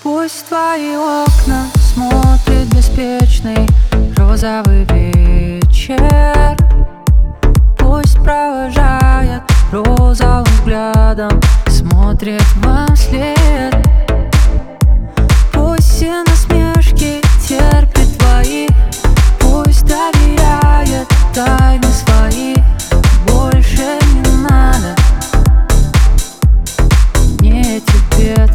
Пусть твои окна смотрит беспечный розовый вечер. Пусть провожает розовым взглядом, смотрит вам вслед. Пусть все насмешки терпит твои, пусть доверяет тайны свои. Больше не надо мне этих бед.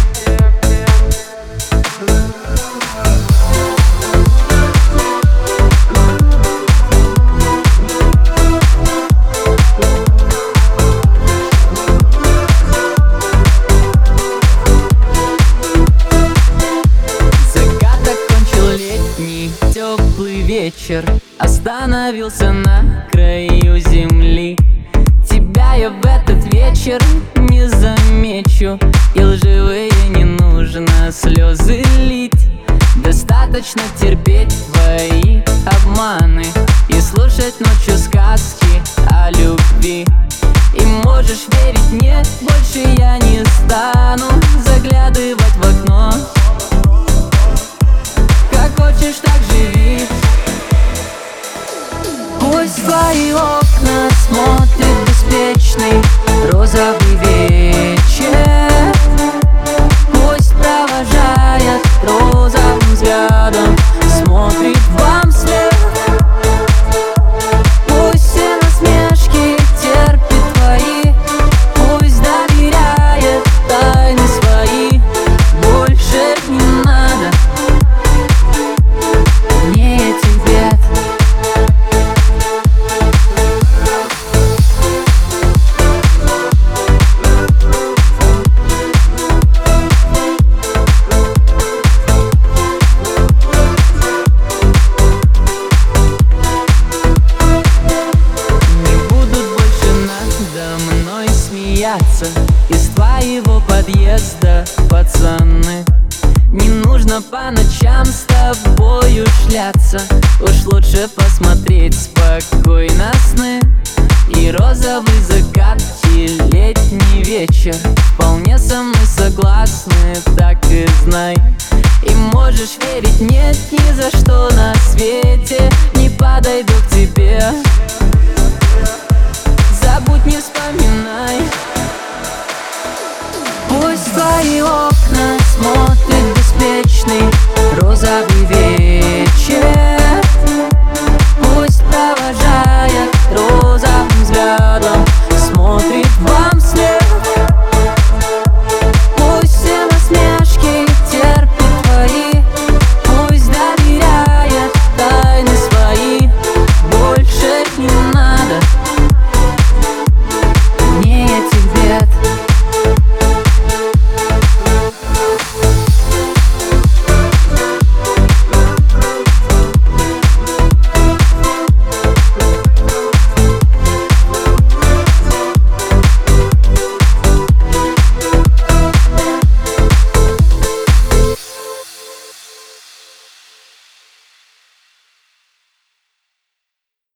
Теплый вечер остановился на краю земли. Тебя я в этот вечер не замечу, и лживые не нужно слезы лить. Достаточно терпеть твои обманы и слушать ночью сказки о любви. И можешь верить, нет, больше я не стану заглядывать в окно. Как хочешь, так живи. Пусть твои окна смотрит беспечный розовый вечер. Пусть провожает розовым взглядом, смотрит вам вслед. Пусть все насмешки терпит твои, пусть доверяет тайны свои. Больше не надо мне этих бед. Из твоего подъезда, пацаны, не нужно по ночам с тобою шляться. Уж лучше посмотреть спокойно сны. И розовый закат, и летний вечер вполне со мной согласны, так и знай. И можешь верить, нет, ни за что на свете не подойду к тебе. Забудь, не вспоминай. Пусть твои окна смотрит беспечный розовый вечер.